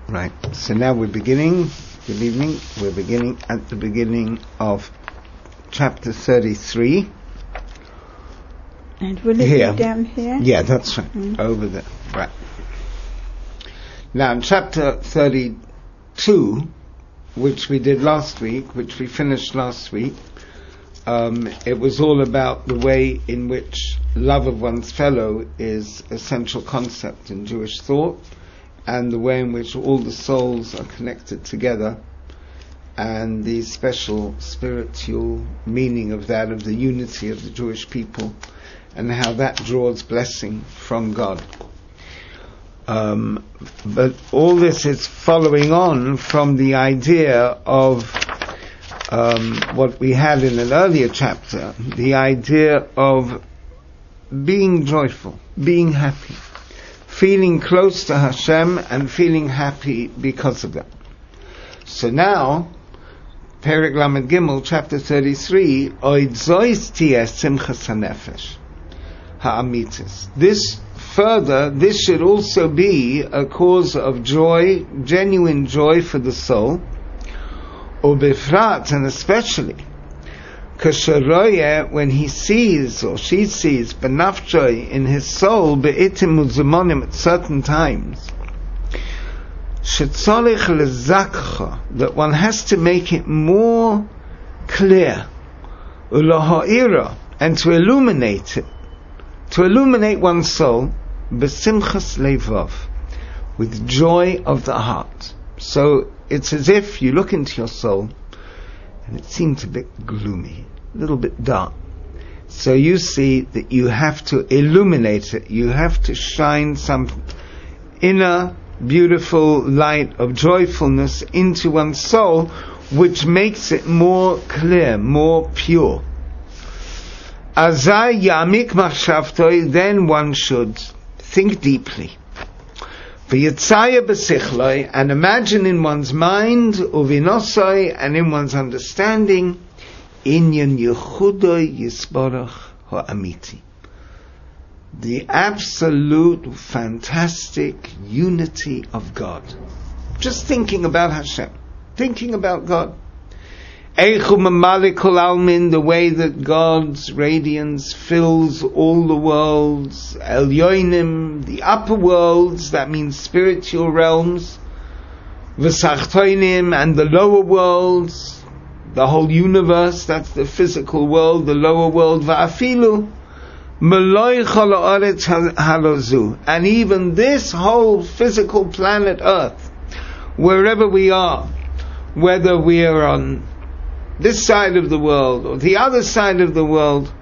Right, so now we're beginning, good evening, we're beginning at the beginning of chapter 33. And will it here. be down here? Yeah, that's right, over there, right. Now in chapter 32, which we did last week, which we finished last week, it was all about the way in which love of one's fellow is a central concept in Jewish thought, and the way in which all the souls are connected together, and the special spiritual meaning of that, of the unity of the Jewish people, and how that draws blessing from God. But all this is following on from the idea of what we had in an earlier chapter, the idea of being joyful, being happy, feeling close to Hashem and feeling happy because of that. So now, Perek Lamed Gimel, chapter 33, Oid zois tiyeh simchas hanefesh ha'amitis. This should also be a cause of joy, genuine joy for the soul, ubefrat, and especially kasharoye, when he sees or she sees benafjoy, in his soul, beitim uzumonim, at certain times, shetzorich lezakcha, that one has to make it more clear, uloha'ira, and to illuminate it, to illuminate one's soul, besimchas levov, with joy of the heart. So it's as if you look into your soul and it seems a bit gloomy, a little bit dark. So you see that you have to illuminate it, you have to shine some inner beautiful light of joyfulness into one's soul, which makes it more clear, more pure. Azay yamik machshavtoi, then one should think deeply. V'yitzaya b'sichloi, and imagine in one's mind, uvinosoi, and in one's understanding, inyan yechudoi yisborach ha'amiti, the absolute fantastic unity of God. Just thinking about Hashem, thinking about God. Eichu mamalik kol almin, the way that God's radiance fills all the worlds, elyonim, the upper worlds, that means spiritual realms, v'sachtoinim, and the lower worlds, the whole universe, that's the physical world, the lower world, va'afilu, meloi chol ha'aretz halozu, and even this whole physical planet Earth, wherever we are, whether we are on this side of the world or the other side of the world,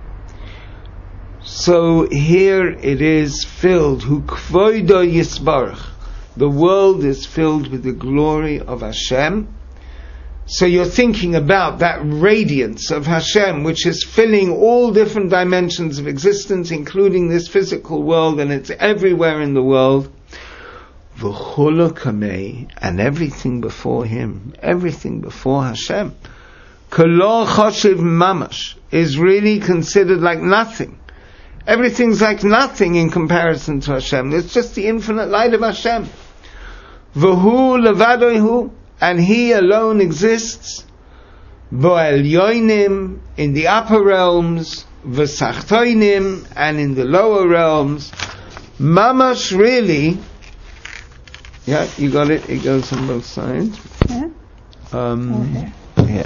so here it is filled, hu kvoido yisbarach, the world is filled with the glory of Hashem. So you're thinking about that radiance of Hashem, which is filling all different dimensions of existence, including this physical world, and it's everywhere in the world. V'cholo kamei, and everything before Him, everything before Hashem, kolo choshev mamash, is really considered like nothing. Everything's like nothing in comparison to Hashem. It's just the infinite light of Hashem. V'hu levadoihu, and He alone exists. Bo'elyoinim, in the upper realms, v'sachtoinim, and in the lower realms. Mamash, really. Yeah, you got it. It goes on both sides. Yeah. Here.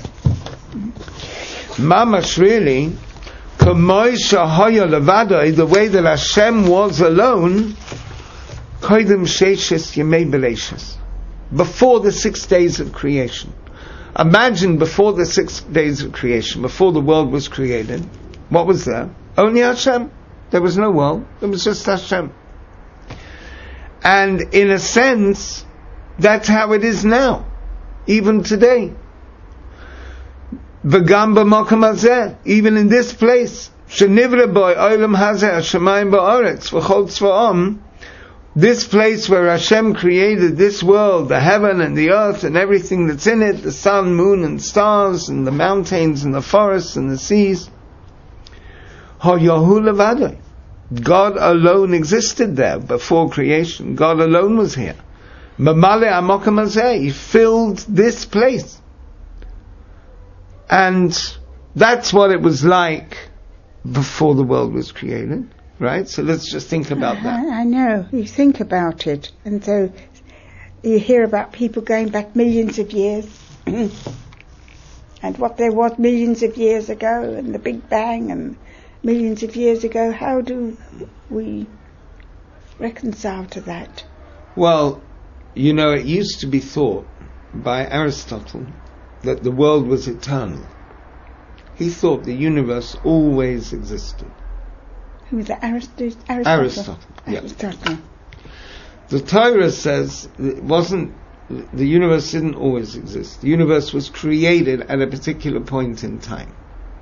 Mamash, really, k'moi shahaya levadai, the way that Hashem was alone, koydem sheishes yemei beleishes, before the 6 days of creation. Imagine before the 6 days of creation, before the world was created, what was there? Only Hashem. There was no world. There was just Hashem. And in a sense, that's how it is now, even today. V'gam b'makom hazeh, even in this place, shenivra bo olam hazeh hashamayim ba'aretz v'chol tzva'am, this place where Hashem created this world, the heaven and the earth and everything that's in it, the sun, moon and stars and the mountains and the forests and the seas, ha'yahu levadai, God alone existed there before creation. God alone was here. Mamale Amokam Hazeh, he filled this place. And that's what it was like before the world was created, right? So let's just think about that. I know, you think about it, and so you hear about people going back millions of years, and what there was millions of years ago, and the Big Bang, and millions of years ago. How do we reconcile to that? Well, you know, it used to be thought by Aristotle that the world was eternal. He thought the universe always existed. Who was that? Aristotle? Aristotle, yeah. Aristotle. The Torah says it wasn't, the universe didn't always exist. The universe was created at a particular point in time.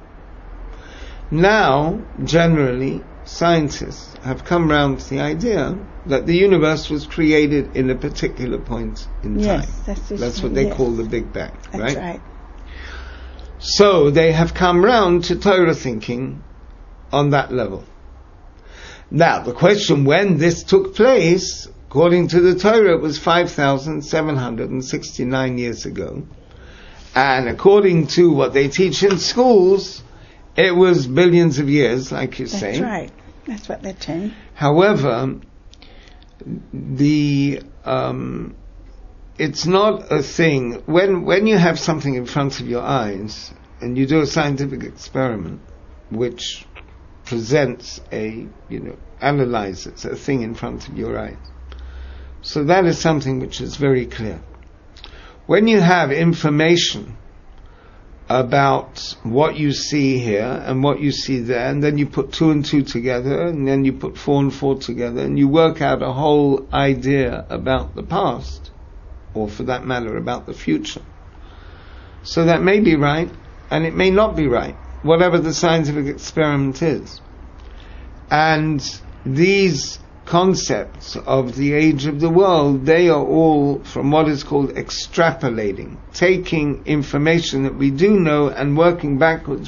Now, generally, scientists have come round to the idea that the universe was created in a particular point in time. Yes, that's what they call the Big Bang, that's right? So they have come round to Torah thinking on that level. Now, the question when this took place, according to the Torah, it was 5,769 years ago. And according to what they teach in schools, it was billions of years, like you say. That's right. That's what they're saying. However, it's not a thing. When you have something in front of your eyes and you do a scientific experiment, which presents analyzes a thing in front of your eyes. So that is something which is very clear. When you have information about what you see here and what you see there, and then you put 2 and 2 together, and then you put 4 and 4 together, and you work out a whole idea about the past, or for that matter, about the future. So that may be right, and it may not be right, whatever the scientific experiment is. And these concepts of the age of the world, they are all from what is called extrapolating, taking information that we do know and working backwards.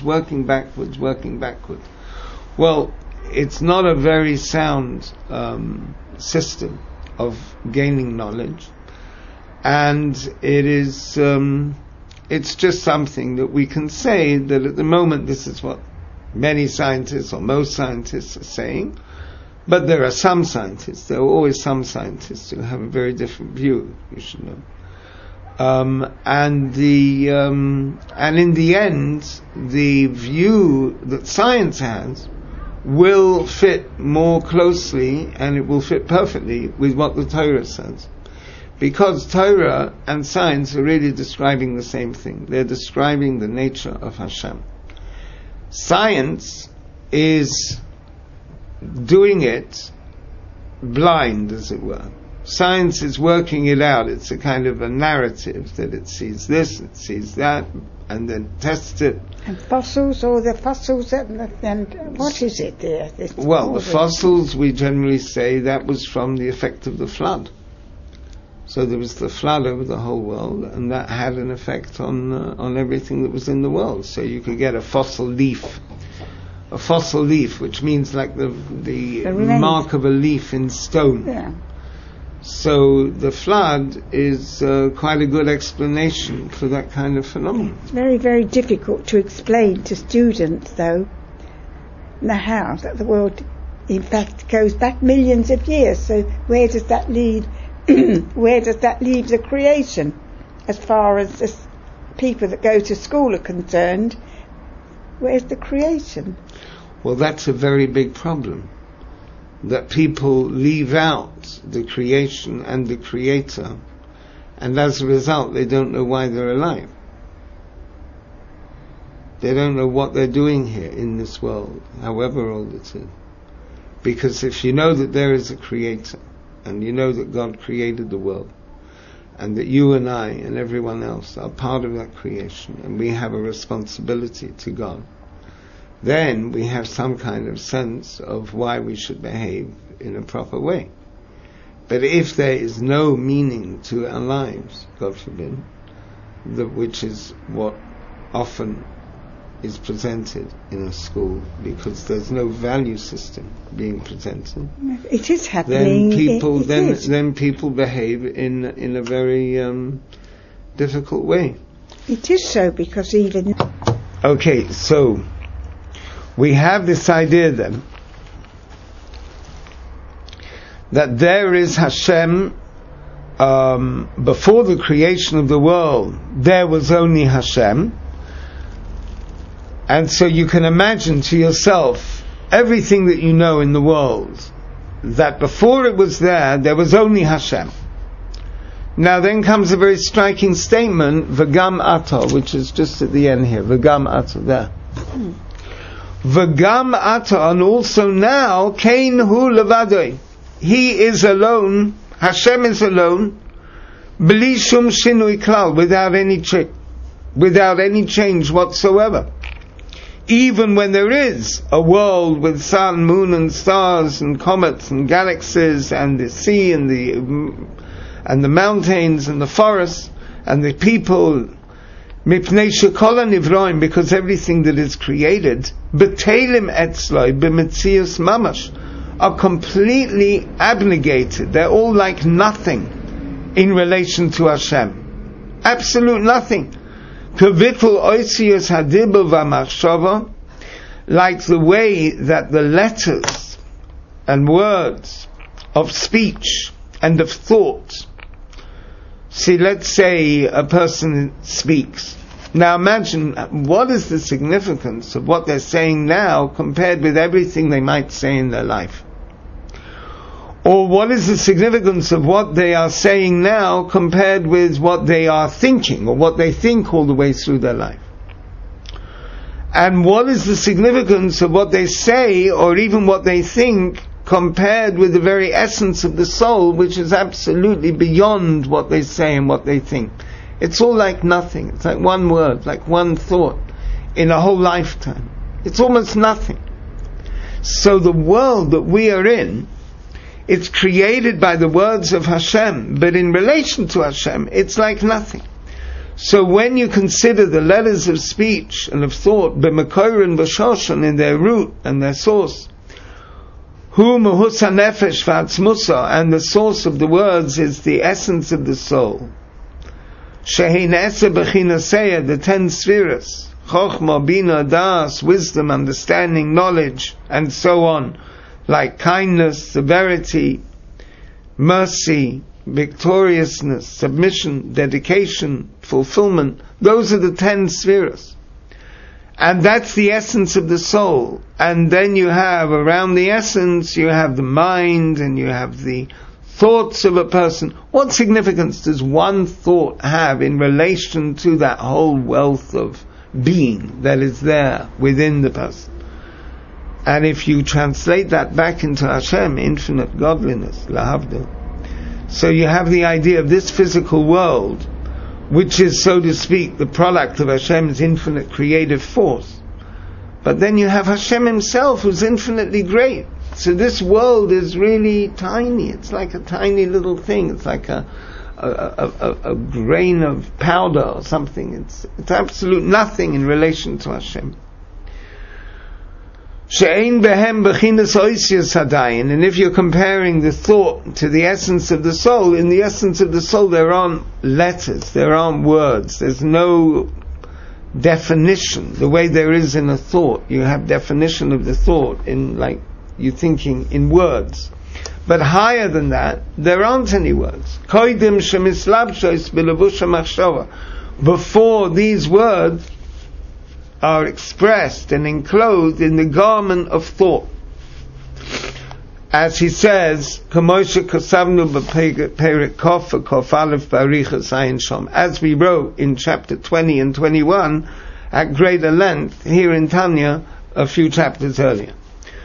Well, it's not a very sound system of gaining knowledge, and it is it's just something that we can say that at the moment this is what many scientists or most scientists are saying. But there are some scientists, there are always some scientists who have a very different view, you should know. And in the end, the view that science has will fit more closely, and it will fit perfectly with what the Torah says. Because Torah and science are really describing the same thing. They're describing the nature of Hashem. Science is doing it blind, as it were. Science is working it out. It's a kind of a narrative that it sees this, it sees that, and then tests it. And fossils, or the fossils, and what is it there? Well, the fossils, we generally say that was from the effect of the flood. So there was the flood over the whole world, and that had an effect on everything that was in the world. So you could get a fossil leaf, which means like the mark of a leaf in stone. Yeah. So the flood is quite a good explanation for that kind of phenomenon. It's very, very difficult to explain to students, though, how that the world, in fact, goes back millions of years. So where does that lead? Where does that leave the creation, as far as the people that go to school are concerned? Where's the creation? Well, that's a very big problem, that people leave out the creation and the creator, and as a result they don't know why they're alive. They don't know what they're doing here in this world, however old it is. Because if you know that there is a creator, and you know that God created the world, and that you and I and everyone else are part of that creation, and we have a responsibility to God, then we have some kind of sense of why we should behave in a proper way. But if there is no meaning to our lives, God forbid, which is what often is presented in a school, because there's no value system being presented, it is happening. Then people behave in a very difficult way. It is so, because even... Okay, so we have this idea then that there is Hashem. Before the creation of the world, there was only Hashem, and so you can imagine to yourself everything that you know in the world, that before it was there was only Hashem. Now then comes a very striking statement, V'gam ato, which is just at the end here, V'gam ato, there. V'gam ato, and also now, Kain hu levadoi, he is alone, Hashem is alone, bli shum shinui klal, without any trick, without any change whatsoever. Even when there is a world with sun, moon and stars and comets and galaxies and the sea and the mountains and the forests and the people, mipnei shekol hanivroim, because everything that is created, betelim etzloi b'metzius mamash, are completely abnegated. They're all like nothing in relation to Hashem. Absolute nothing. Kavitl oisius hadibur v'machshava, like the way that the letters and words of speech and of thought. See, let's say a person speaks. Now imagine, what is the significance of what they're saying now compared with everything they might say in their life? Or what is the significance of what they are saying now compared with what they are thinking, or what they think all the way through their life? And what is the significance of what they say, or even what they think, compared with the very essence of the soul, which is absolutely beyond what they say and what they think? It's all like nothing. It's like one word, like one thought in a whole lifetime. It's almost nothing. So the world that we are in, it's created by the words of Hashem, but in relation to Hashem, it's like nothing. So when you consider the letters of speech and of thought, b'mekor and b'shoshan, in their root and their source, hu mahus hanefesh v'atzmusa, and the source of the words is the essence of the soul, shehin esa b'chinaseya, the 10 spheres, chokhmah, bina, das, wisdom, understanding, knowledge, and so on, like kindness, severity, mercy, victoriousness, submission, dedication, fulfillment. Those are the 10 spheres. And that's the essence of the soul. And then you have, around the essence, you have the mind, and you have the thoughts of a person. What significance does one thought have in relation to that whole wealth of being that is there within the person? And if you translate that back into Hashem, infinite godliness, lahavdil, so you have the idea of this physical world, which is, so to speak, the product of Hashem's infinite creative force. But then you have Hashem himself, who's infinitely great. So this world is really tiny. It's like a tiny little thing. It's like a grain of powder or something. It's absolute nothing in relation to Hashem. And if you're comparing the thought to the essence of the soul, in the essence of the soul there aren't letters, there aren't words, there's no definition. The way there is in a thought, you have definition of the thought in, like, you're thinking in words. But higher than that, there aren't any words. Before these words are expressed and enclosed in the garment of thought. As he says, as we wrote in chapter 20 and 21 at greater length here in Tanya a few chapters earlier.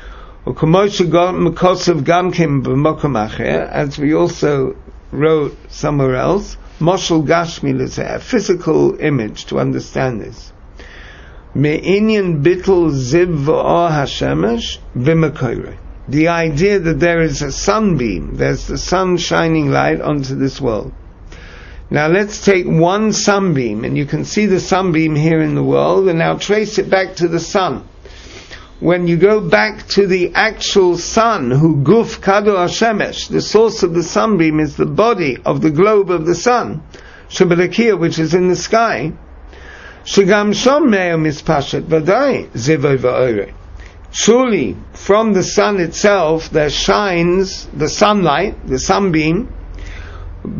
As we also wrote somewhere else, Moshel Gashmi, a physical image to understand this. Me'inyan bittul ziv v'or hashemesh v'mekoire. The idea that there is a sunbeam, there's the sun shining light onto this world. Now let's take one sunbeam, and you can see the sunbeam here in the world, and now trace it back to the sun. When you go back to the actual sun, who guf kado hashemesh, the source of the sunbeam is the body of the globe of the sun, shebalakia, which is in the sky. Shegam shom me'er mispashet vadai zivoi va'ore. Surely, from the sun itself, there shines the sunlight, the sunbeam, and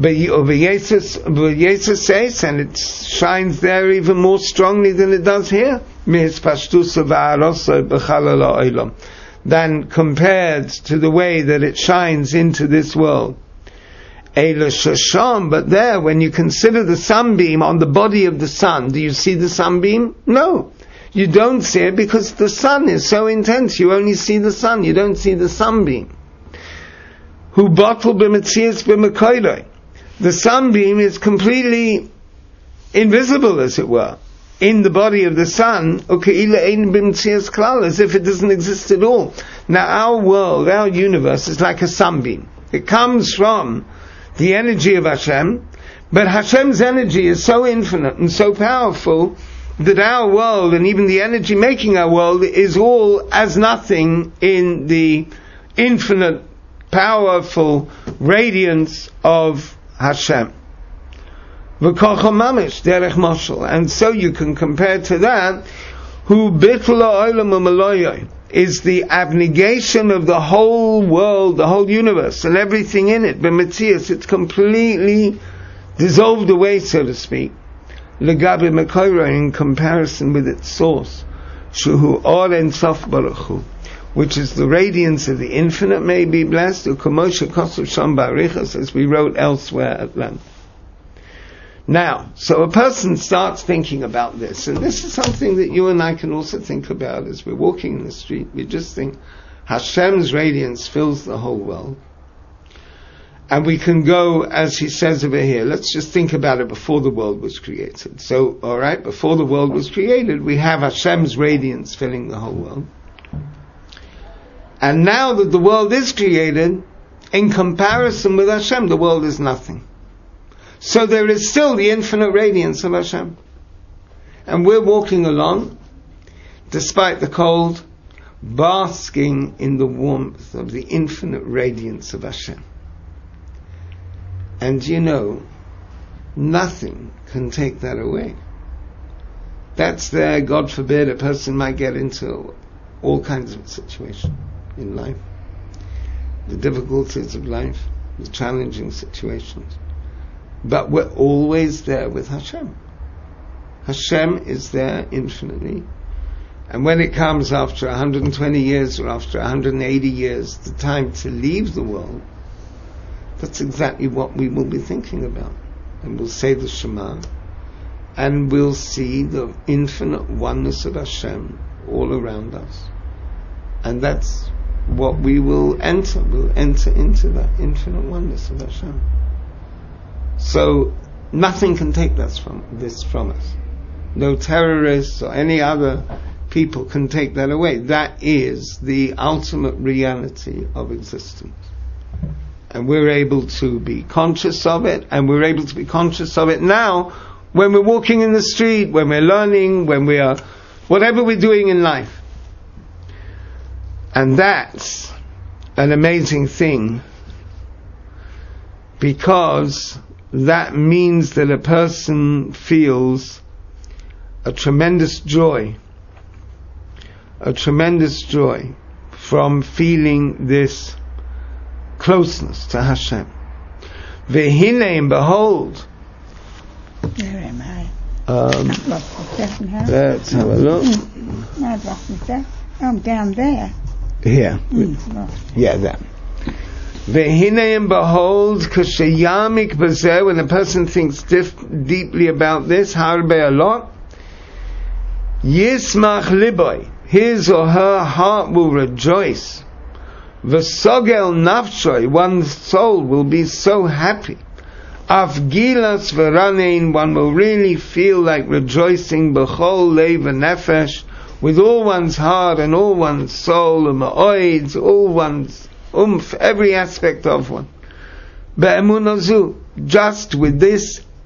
it shines there even more strongly than it does here, than compared to the way that it shines into this world. But there, when you consider the sunbeam on the body of the sun, do you see the sunbeam? No. You don't see it because the sun is so intense. You only see the sun. You don't see the sunbeam. Who bottled b'metzias b'mekoiloi. The sunbeam is completely invisible, as it were, in the body of the sun, as if it doesn't exist at all. Now our world, our universe is like a sunbeam. It comes from the energy of Hashem, but Hashem's energy is so infinite and so powerful that our world, and even the energy making our world, is all as nothing in the infinite, powerful radiance of Hashem. And so you can compare to that, who is the abnegation of the whole world, the whole universe, and everything in it. It's completely dissolved away, so to speak. Legabe Mekoira, in comparison with its source, Shuhu Or En Sof Baruch Hu, which is the radiance of the infinite, may be blessed, Ukamosha Kosav Sham Barichas, as we wrote elsewhere at length. Now, so a person starts thinking about this, and this is something that you and I can also think about as we're walking in the street. We just think, Hashem's radiance fills the whole world. And we can go, as he says over here, let's just think about it before the world was created. So, alright, before the world was created, we have Hashem's radiance filling the whole world. And now that the world is created, in comparison with Hashem, the world is nothing. So there is still the infinite radiance of Hashem. And we're walking along, despite the cold, basking in the warmth of the infinite radiance of Hashem. And you know, nothing can take that away. That's there, God forbid, a person might get into all kinds of situations in life. The difficulties of life, the challenging situations. But we're always there with Hashem. Hashem is there infinitely. And when it comes after 120 years or after 180 years, the time to leave the world, that's exactly what we will be thinking about. And we'll say the Shema, and we'll see the infinite oneness of Hashem all around us. And that's what we will enter. We'll enter into that infinite oneness of Hashem. So nothing can take this from us. No terrorists or any other people can take that away. That is the ultimate reality of existence. And we're able to be conscious of it, and we're able to be conscious of it now when we're walking in the street, when we're learning, when we are, whatever we're doing in life. And that's an amazing thing, because that means that a person feels a tremendous joy from feeling this closeness to Hashem. Ve'hinei, and behold. Where am I? Let's have a look. I've lost myself. I'm down there. Here. Yeah, there. Ve'hinei, and behold, k'sheyamik b'zeh, when a person thinks deeply about this, harbe a lot, yismach liboy, his or her heart will rejoice. V'sogel nafshoy, one's soul will be so happy. Afgilas v'ranein, one will really feel like rejoicing b'chol leiv v'nefesh, with all one's heart and all one's soul, and ma'oids, all one's every aspect of one. Be'emunazu, just with this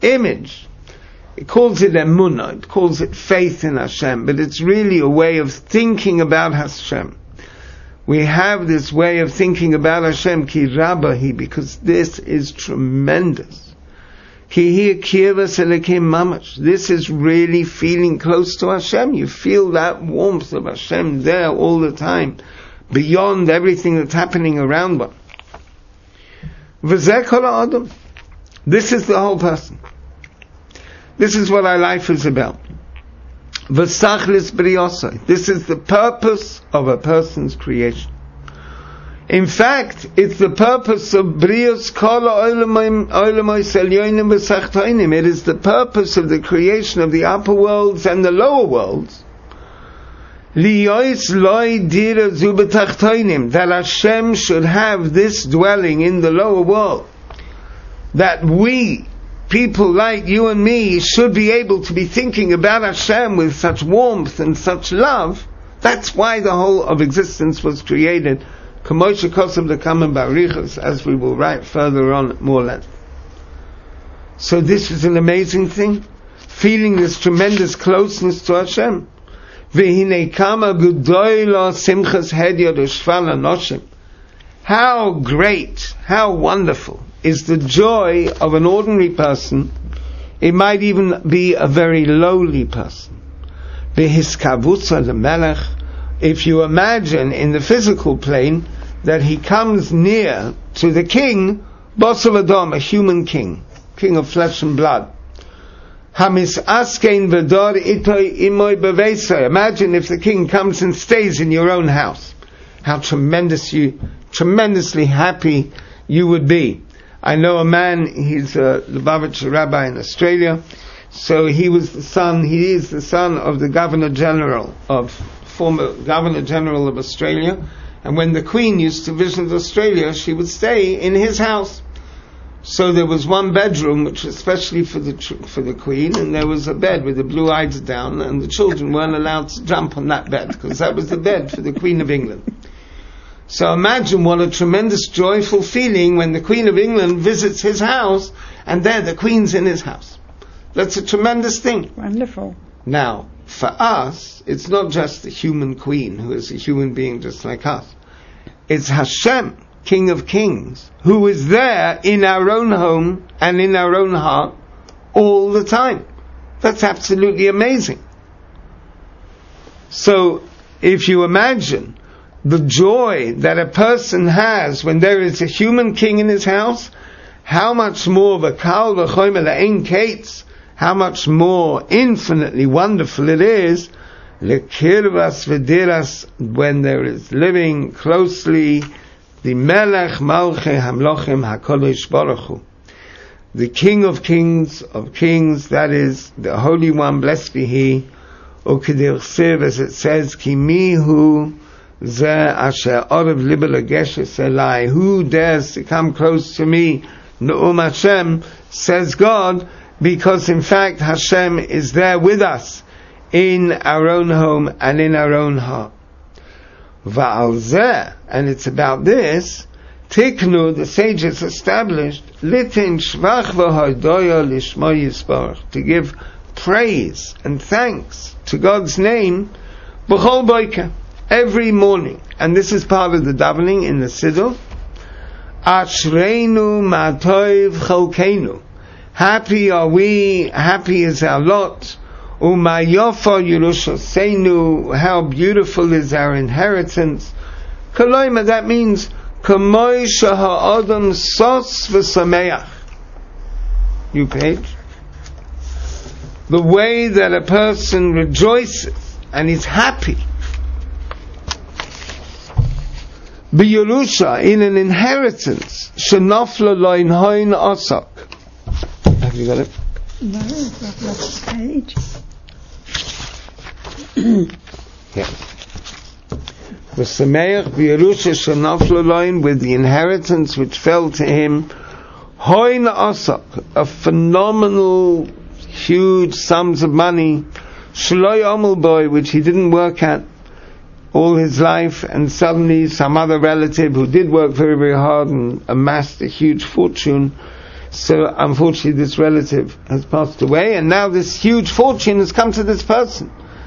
image. It calls it emunah, it calls it faith in Hashem, but it's really a way of thinking about Hashem. We have this way of thinking about Hashem, ki rabahi, because this is tremendous. Ki hi kirvas elokim mamash. This is really feeling close to Hashem. You feel that warmth of Hashem there all the time, beyond everything that's happening around one. V'zeh kol ha'adam. This is the whole person. This is what our life is about. V'sachlis briyosai. This is the purpose of a person's creation. In fact, it's the purpose of brios kol ha'olamos elyonim v'sachtoinim. It is the purpose of the creation of the upper worlds and the lower worlds. Liyos loy dira zu b'tachtoinim. That Hashem should have this dwelling in the lower world. That we, people like you and me, should be able to be thinking about Hashem with such warmth and such love. That's why the whole of existence was created. As we will write further on at more length. So this is an amazing thing, feeling this tremendous closeness to Hashem. How great, how wonderful is the joy of an ordinary person. It might even be a very lowly person. If you imagine in the physical plane that he comes near to the king, Bosav Adam, a human king of flesh and blood. Imagine if the king comes and stays in your own house. How tremendously happy you would be. I know a man, he's a Lubavitcher rabbi in Australia, so he is the son of the former Governor General of Australia, and when the Queen used to visit Australia, she would stay in his house. So there was one bedroom which was especially for the Queen, and there was a bed with the blue eyes down, and the children weren't allowed to jump on that bed, because that was the bed for the Queen of England. So imagine what a tremendous joyful feeling when the Queen of England visits his house, and there the Queen's in his house. That's a tremendous thing. Wonderful. Now, for us, it's not just the human Queen who is a human being just like us. It's Hashem, King of Kings, who is there in our own home and in our own heart all the time. That's absolutely amazing. So, if you imagine the joy that a person has when there is a human king in his house, how much more v'kal v'chomer la'ein kates, how much more infinitely wonderful it is lekirvas v'diras, when there is living closely the Melech Malchei Hamlochim HaKadosh Baruch Hu, the King of Kings, that is the Holy One, blessed be He. Ukedir Siv, as it says, Ki mihu zeh asher orav libo legeshes elai. Who dares to come close to me? Ne'um Hashem, says God, because in fact Hashem is there with us in our own home and in our own heart. Va'al zeh, and it's about this, Tiknu, the sages established, Litin shvach v'hodoya lishmo yisbarach, to give praise and thanks to God's name, b'chol boiker, every morning. And this is part of the davening in the Siddur. Ashreinu ma'toiv cholkeinu. Happy are we, happy is our lot. Umayofa Yerushaseinu, how beautiful is our inheritance. Koloima, that means Kamoy Shaha'adam Sos V'Sameach. New page. The way that a person rejoices and is happy. B'Yerusha, in an inheritance. Shenafla Loin Hoin Osak. Have you got it? No, I've lost the page. Yeah. The Sameach B'Yerusha Shenafla Loin, with the inheritance which fell to him, Hoin Osak, a phenomenal, huge sums of money, Shloy Omel Boy, which he didn't work at all his life, and suddenly some other relative who did work very, very hard and amassed a huge fortune, So unfortunately this relative has passed away, and now this huge fortune has come to this person.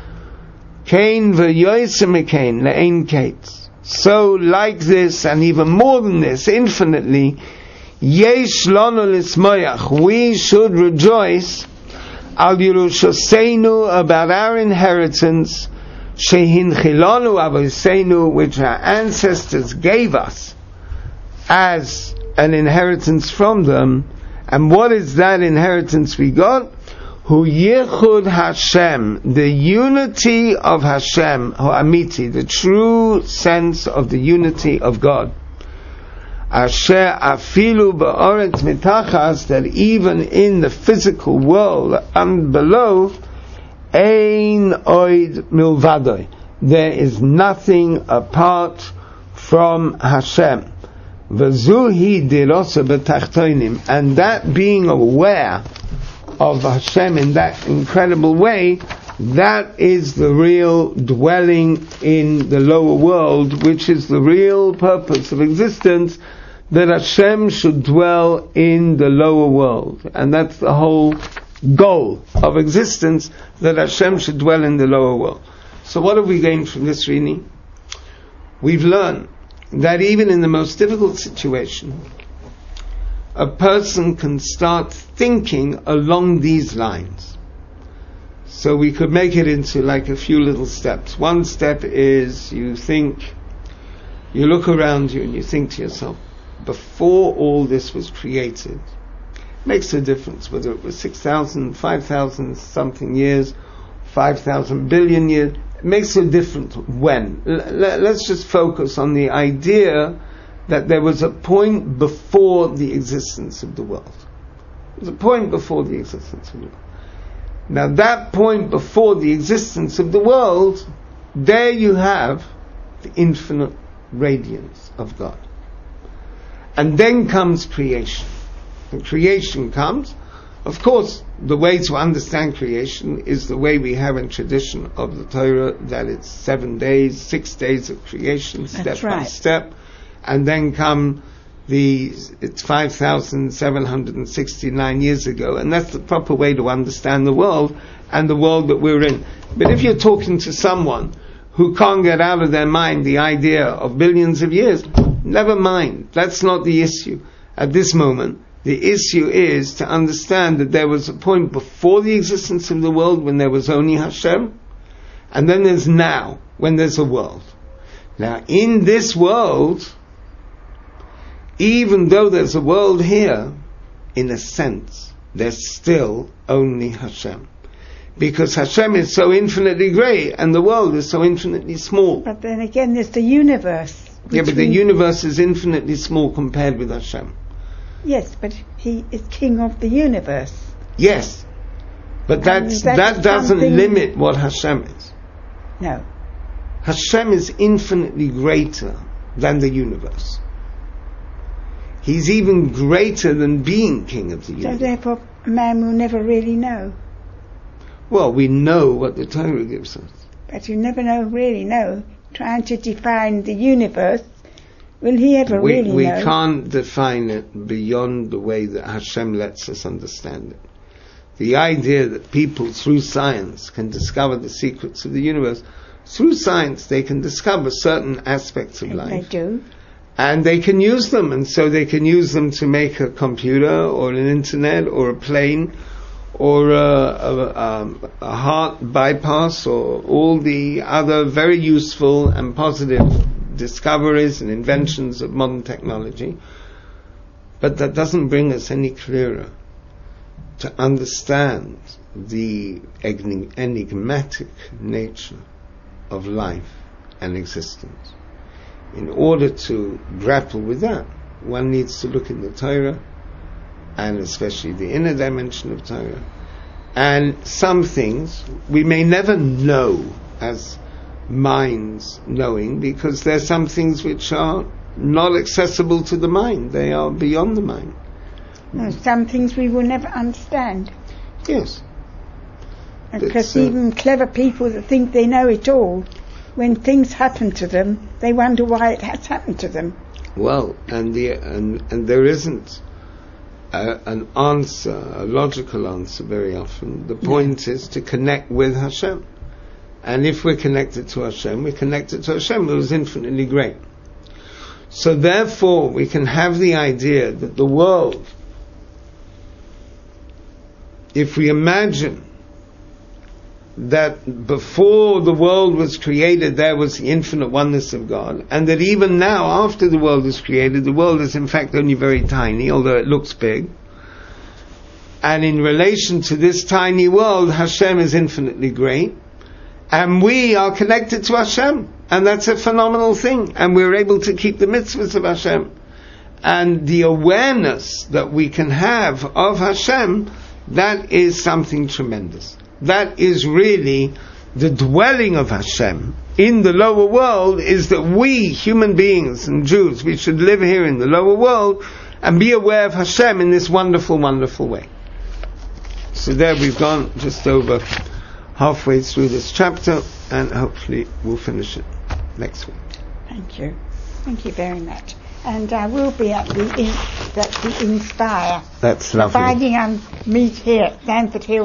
Kain v'yoyse Kain le'ein kates. So like this, and even more than this, infinitely, yesh lanu lismoyach, we should rejoice al Yerushaseinu, about our inheritance, shehin chilanu avoseinu, which our ancestors gave us as an inheritance from them. And what is that inheritance we got? Hu yichud Hashem, the unity of Hashem, hu amiti, the true sense of the unity of God. Asher afilu ba'oretz mitachas, that even in the physical world and below, ein oid milvadoi, there is nothing apart from Hashem. V'zuhi dirosa b'tachtoinim, and that being aware of Hashem in that incredible way, that is the real dwelling in the lower world, which is the real purpose of existence, that Hashem should dwell in the lower world. And that's the whole goal of existence, that Hashem should dwell in the lower world. So what have we gained from this reading? We've learned that even in the most difficult situation, a person can start thinking along these lines. So we could make it into like a few little steps. One step is you look around you and you think to yourself, before all this was created, makes a difference whether it was 6,000, 5,000 something years, 5,000 billion years, it makes a difference when. Let's just focus on the idea that there was a point before the existence of the world. There was a point before the existence of the world. Now that point before the existence of the world, there you have the infinite radiance of God. And then comes creation. And creation comes, of course, the way to understand creation is the way we have in tradition of the Torah, that it's 7 days, 6 days of creation, step by step. And then come it's 5,769 years ago, and that's the proper way to understand the world and the world that we're in. But if you're talking to someone who can't get out of their mind the idea of billions of years, never mind. That's not the issue at this moment. The issue is to understand that there was a point before the existence of the world when there was only Hashem, and then there's now, when there's a world. Now, in this world, even though there's a world here, in a sense, there's still only Hashem. Because Hashem is so infinitely great, and the world is so infinitely small. But then again, there's the universe. Yeah, but the universe is infinitely small compared with Hashem. Yes, but He is King of the universe. Yes, but that doesn't limit what Hashem is. No. Hashem is infinitely greater than the universe. He's even greater than being King of the universe. So therefore, man will never really know. Well, we know what the Torah gives us. But you never really know. Trying to define the universe, will he ever really know? We can't define it beyond the way that Hashem lets us understand it. The idea that people through science can discover the secrets of the universe, through science they can discover certain aspects of life. They do. And they can use them, and so they can use them to make a computer or an internet or a plane or a heart bypass or all the other very useful and positive discoveries and inventions of modern technology. But that doesn't bring us any clearer to understand the enigmatic nature of life and existence. In order to grapple with that, one needs to look in the Torah, and especially the inner dimension of Torah. And some things we may never know as minds knowing, because there are some things which are not accessible to the mind. They are beyond the mind. No, some things we will never understand. Yes. Because even clever people that think they know it all, when things happen to them, they wonder why it has happened to them. Well, and there isn't an answer, a logical answer very often. The point is to connect with Hashem. And if we're connected to Hashem, we're connected to Hashem, who is infinitely great. So therefore, we can have the idea that the world, if we imagine that before the world was created there was the infinite oneness of God, and that even now after the world is created, the world is in fact only very tiny, although it looks big, and in relation to this tiny world Hashem is infinitely great, and we are connected to Hashem, and that's a phenomenal thing, and we're able to keep the mitzvahs of Hashem, and the awareness that we can have of Hashem, that is something tremendous. That is really the dwelling of Hashem in the lower world, is that we, human beings and Jews, we should live here in the lower world and be aware of Hashem in this wonderful, wonderful way. So there we've gone just over halfway through this chapter, and hopefully we'll finish it next week. Thank you. Thank you very much. And I will be at the Inspire. That's lovely. Abiding on Meet here at Stanford Hill